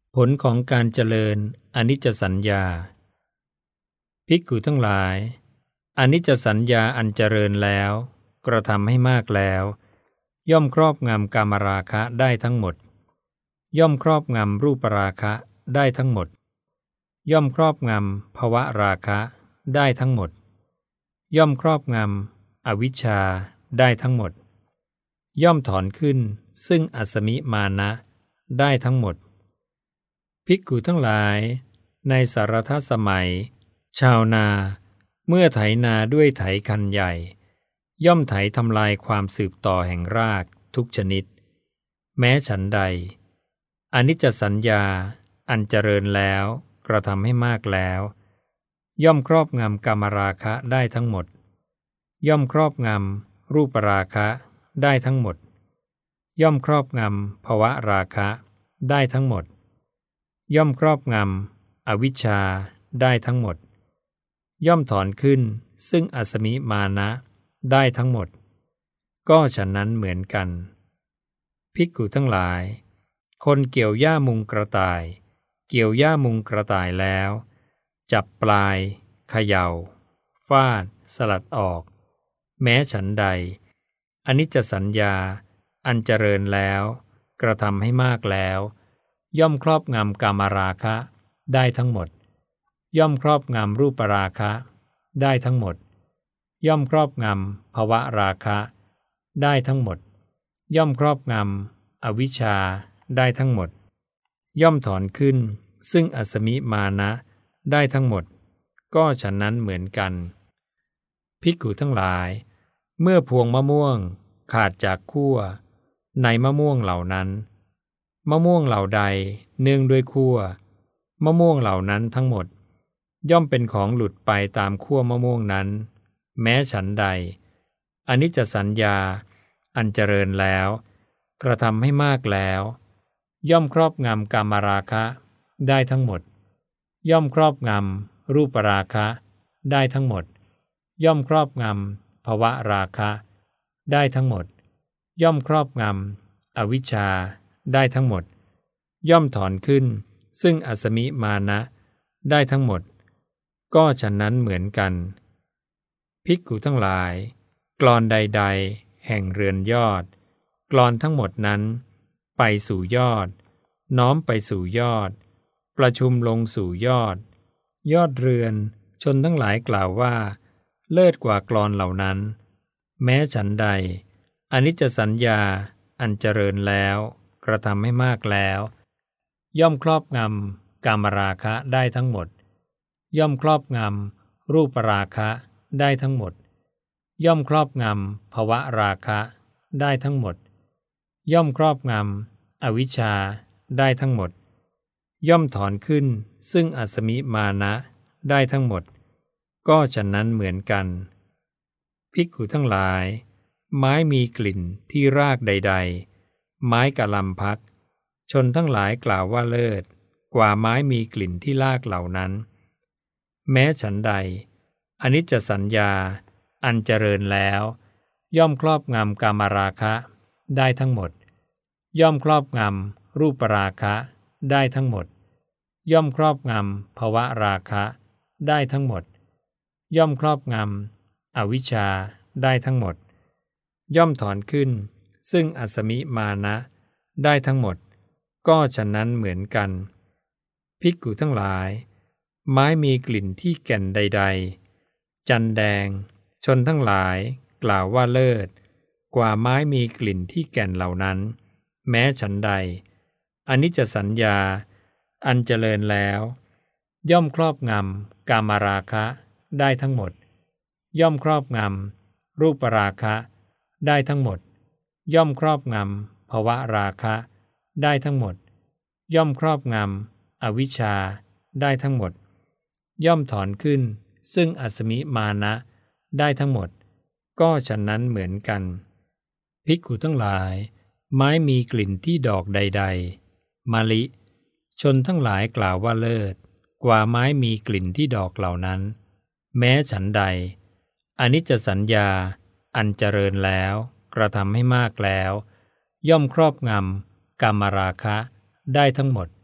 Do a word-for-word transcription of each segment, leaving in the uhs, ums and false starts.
ผลของการเจริญอนิจจสัญญาภิกขุทั้งหลายอนิจจสัญญาอันเจริญแล้วกระทำให้มากแล้วย่อมครอบงำกามราคะได้ทั้งหมดย่อมครอบงำรูปราคะได้ทั้งหมดย่อมครอบงำภวราคะได้ทั้งหมดย่อมครอบงำอวิชชาได้ทั้งหมดย่อมถอนขึ้นซึ่งอัสมิมานะได้ทั้งหมดภิกขุทั้งหลายในสารทสมัยชาวนาเมื่อไถนาด้วยไถคันใหญ่ย่อมไถทำลายความสืบต่อแห่งรากทุกชนิดแม้ฉันใดอนิจจสัญญาอันเจริญแล้วกระทำให้มากแล้วย่อมครอบงำกามราคะได้ทั้งหมดย่อมครอบงำรูปราคะได้ทั้งหมดย่อมครอบงำภวราคะได้ทั้งหมดย่อมครอบงำอวิชชาได้ทั้งหมดย่อมถอนขึ้นซึ่งอัสมิมานะได้ทั้งหมดก็ฉะนั้นเหมือนกันภิกขุทั้งหลายคนเกี่ยวหญ้ามุงกระต่ายเกี่ยวหญ้ามุงกระต่ายแล้วจับปลายเขย่าฟาดสลัดออกแม้ฉันใดอนิจจสัญญาอันเจริญแล้วกระทำให้มากแล้วย่อมครอบงำกามราคะได้ทั้งหมดย่อมครอบงำรูปราคะได้ทั้งหมดย่อมครอบงำภวราคะได้ทั้งหมดย่อมครอบงำอวิชชาได้ทั้งหมดย่อมถอนขึ้นซึ่งอัสมิมานะได้ทั้งหมดก็ฉะนั้นเหมือนกันภิกขุทั้งหลายเมื่อพวงมะม่วงขาดจากขั้วในมะม่วงเหล่านั้นมะม่วงเหล่าใดเนื่องด้วยขั้วมะม่วงเหล่านั้นทั้งหมดย่อมเป็นของหลุดไปตามขั้วมะม่วงนั้นแม้ฉันใดอนิจจสัญญาอันเจริญแล้วกระทำให้มากแล้วย่อมครอบงำกามราคะได้ทั้งหมดย่อมครอบงำรูปราคะได้ทั้งหมดย่อมครอบงำภวราคะได้ทั้งหมดย่อมครอบงำอวิชชาได้ทั้งหมดย่อมถอนขึ้นซึ่งอัสมิมานะได้ทั้งหมดก็ฉะนั้นเหมือนกันภิกขุทั้งหลายกลอนใดๆแห่งเรือนยอดกลอนทั้งหมดนั้นไปสู่ยอดน้อมไปสู่ยอดประชุมลงสู่ยอดยอดเรือนชนทั้งหลายกล่าวว่าเลิศกว่ากลอนเหล่านั้นแม้ฉันใดอนิจจสัญญาอันเจริญแล้วกระทำให้มากแล้วย่อมครอบงำกามราคะได้ทั้งหมดย่อมครอบงำรูปราคะได้ทั้งหมดย่อมครอบงำภวราคะได้ทั้งหมดย่อมครอบงำอวิชชาได้ทั้งหมดย่อมถอนขึ้นซึ่งอัสมิมานะได้ทั้งหมดก็ฉะนั้นเหมือนกันภิกขุทั้งหลายไม้มีกลิ่นที่รากใดๆไม้กะลำพักชนทั้งหลายกล่าวว่าเลิศกว่าไม้มีกลิ่นที่รากเหล่านั้นแม้ฉันใดอนิจจสัญญาอันเจริญแล้วย่อมครอบงำกามราคะได้ทั้งหมดย่อมครอบงำรูปราคะได้ทั้งหมดย่อมครอบงำภวราคะได้ทั้งหมดย่อมครอบงำอวิชชาได้ทั้งหมดย่อมถอนขึ้นซึ่งอัสมิมานะได้ทั้งหมดก็ฉะนั้นเหมือนกันภิกขุทั้งหลายไม้มีกลิ่นที่แก่นใดๆจันแดงชนทั้งหลายกล่าวว่าเลิศกว่าไม้มีกลิ่นที่แก่นเหล่านั้นแม้ฉันใดอนิจจสัญญาอันเจริญแล้วย่อมครอบงำกามราคะได้ทั้งหมดย่อมครอบงำรูปราคะได้ทั้งหมดย่อมครอบงำภวราคะได้ทั้งหมดย่อมครอบงำอวิชชาได้ทั้งหมดย่อมถอนขึ้นซึ่งอัสมิมานะได้ทั้งหมดก็ฉะนั้นเหมือนกันภิกขุทั้งหลายไม้มีกลิ่นที่ดอกใดๆมะลิชนทั้งหลายกล่าวว่าเลิศกว่าไม้มีกลิ่นที่ดอกเหล่านั้นแม้ฉันใดอนิจจสัญญาอันเจริญแล้วกระทำให้มากแล้วย่อมครอบงำกามราคะได้ทั้งหมด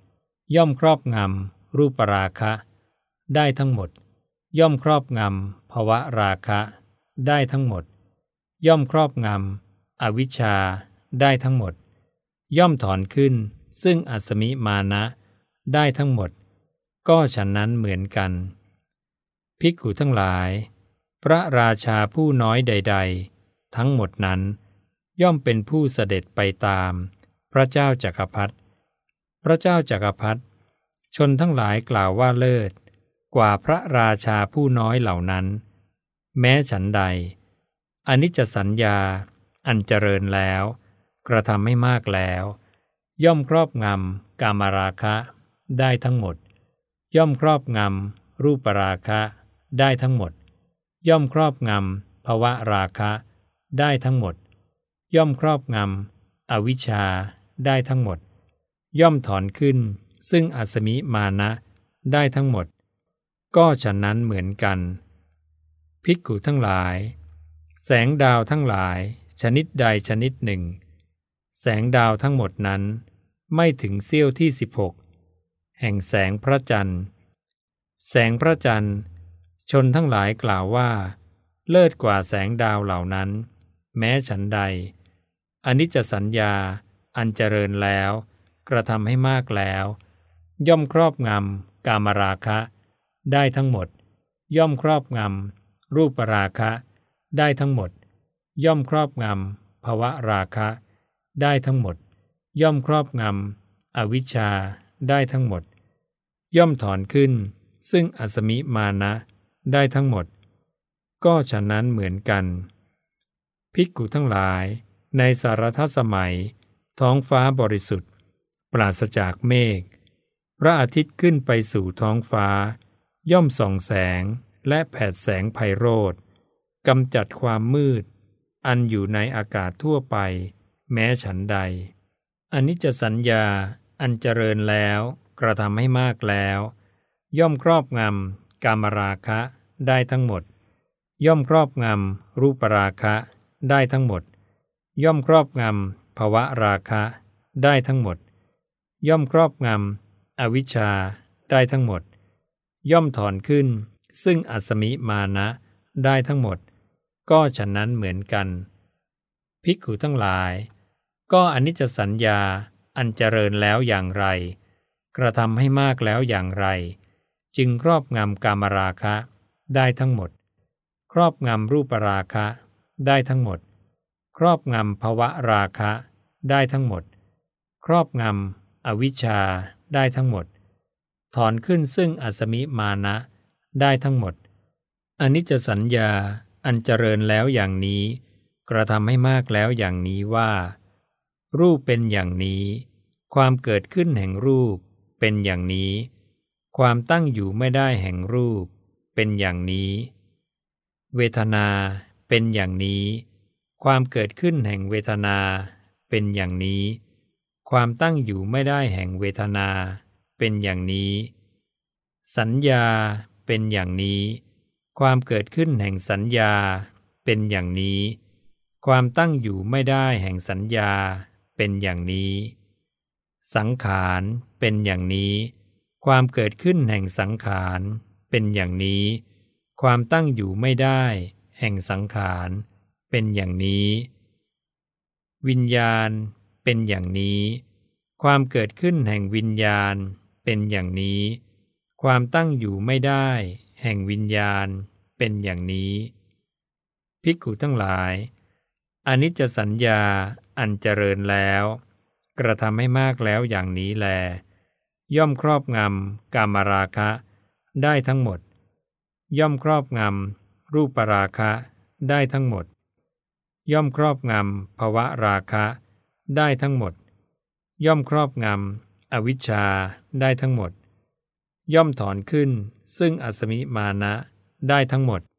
ย่อมครอบงำรูปราคะได้ทั้งหมดย่อมครอบงำภวราคะได้ทั้งหมดย่อมครอบงำอวิชชาได้ทั้งหมดย่อมถอนขึ้นซึ่งอัสมิมานะได้ทั้งหมดก็ฉะนั้นเหมือนกันภิกขุทั้งหลายพระราชาผู้น้อยใดๆทั้งหมดนั้นย่อมเป็นผู้เสด็จไปตามพระเจ้าจักรพรรดิพระเจ้าจักรพรรดิชนทั้งหลายกล่าวว่าเลิศกว่าพระราชาผู้น้อยเหล่านั้นแม้ฉันใดอนิจจสัญญาอันเจริญแล้วกระทำให้มากแล้วย่อมครอบงำกามราคะได้ทั้งหมดย่อมครอบงำรูปราคะได้ทั้งหมดย่อมครอบงำภวราคะได้ทั้งหมดย่อมครอบงำอวิชชาได้ทั้งหมดย่อมถอนขึ้นซึ่งอัสมิมานะได้ทั้งหมดก็ฉะนั้นเหมือนกันภิกขุทั้งหลายแสงดาวทั้งหลายชนิดใดชนิดหนึ่งแสงดาวทั้งหมดนั้นไม่ถึงเสี้ยวที่สิบหกแห่งแสงพระจันทร์แสงพระจันทร์ชนทั้งหลายกล่าวว่าเลิศกว่าแสงดาวเหล่านั้นแม้ฉันใดอนิจจสัญญาอันเจริญแล้วกระทำให้มากแล้วย่อมครอบงำกามราคะได้ทั้งหมดย่อมครอบงำรูปราคะได้ทั้งหมดย่อมครอบงำภวราคะได้ทั้งหมดย่อมครอบงำอวิชชาได้ทั้งหมดย่อมถอนขึ้นซึ่งอัสมิมานะได้ทั้งหมดก็ฉะนั้นเหมือนกันภิกขุทั้งหลายในสารทสมัยท้องฟ้าบริสุทธิ์ปราศจากเมฆพระอาทิตย์ขึ้นไปสู่ท้องฟ้าย่อมส่องแสงและแผดแสงไพโรจน์กำจัดความมืดอันอยู่ในอากาศทั่วไปแม้ฉันใดอนิจจสัญญาอันเจริญแล้วกระทำให้มากแล้วย่อมครอบงำกามราคะได้ทั้งหมดย่อมครอบงำรูปราคะได้ทั้งหมดย่อมครอบงำภวราคะได้ทั้งหมดย่อมครอบงำอวิชชาได้ทั้งหมดย่อมถอนขึ้นซึ่งอัสมิมานะได้ทั้งหมดก็ฉะนั้นเหมือนกันภิกขุทั้งหลายก็อนิจจสัญญาอันเจริญแล้วอย่างไรกระทำให้มากแล้วอย่างไรจึงครอบงำกามราคะได้ทั้งหมดครอบงำรูปราคะได้ทั้งหมดครอบงำภวราคะได้ทั้งหมดครอบงำอวิชชาได้ทั้งหมดถอนขึ้นซึ่งอัสมิมานะได้ทั้งหมดอนิจจสัญญาอันเจริญแล้วอย่างนี้กระทำให้มากแล้วอย่างนี้ว่ารูปเป็นอย่างนี้ความเกิดขึ้นแห่งรูปเป็นอย่างนี้ความตั้งอยู่ไม่ได้แห่งรูปเป็นอย่างนี้เวทนาเป็นอย่างนี้ความเกิดขึ้นแห่งเวทนาเป็นอย่างนี้ความตั้งอยู่ไม่ได้แห่งเวทนาเป็นอย่างนี้สัญญาเป็นอย่างนี้ความเกิดขึ้นแห่งสัญญาเป็นอย่างนี้ความตั้งอยู่ไม่ได้แห่งสัญญาเป็นอย่างนี้สังขารเป็นอย่างนี้ความเกิดขึ้นแห่งสังขารเป็นอย่างนี้ความตั้งอยู่ไม่ได้แห่งสังขารเป็นอย่างนี้วิญญาณเป็นอย่างนี้ความเกิดขึ้นแห่งวิญญาณเป็นอย่างนี้ความตั้งอยู่ไม่ได้แห่งวิญญาณเป็นอย่างนี้ภิกขุทั้งหลายอนิจจสัญญาอันเจริญแล้วกระทำให้มากแล้วอย่างนี้แลย่อมครอบงำกามราคะได้ทั้งหมดย่อมครอบงำรูปราคะได้ทั้งหมดย่อมครอบงำภวราคะได้ทั้งหมดย่อมครอบงำอวิชชาได้ทั้งหมดย่อมถอนขึ้นซึ่งอัสมิมานะได้ทั้งหมด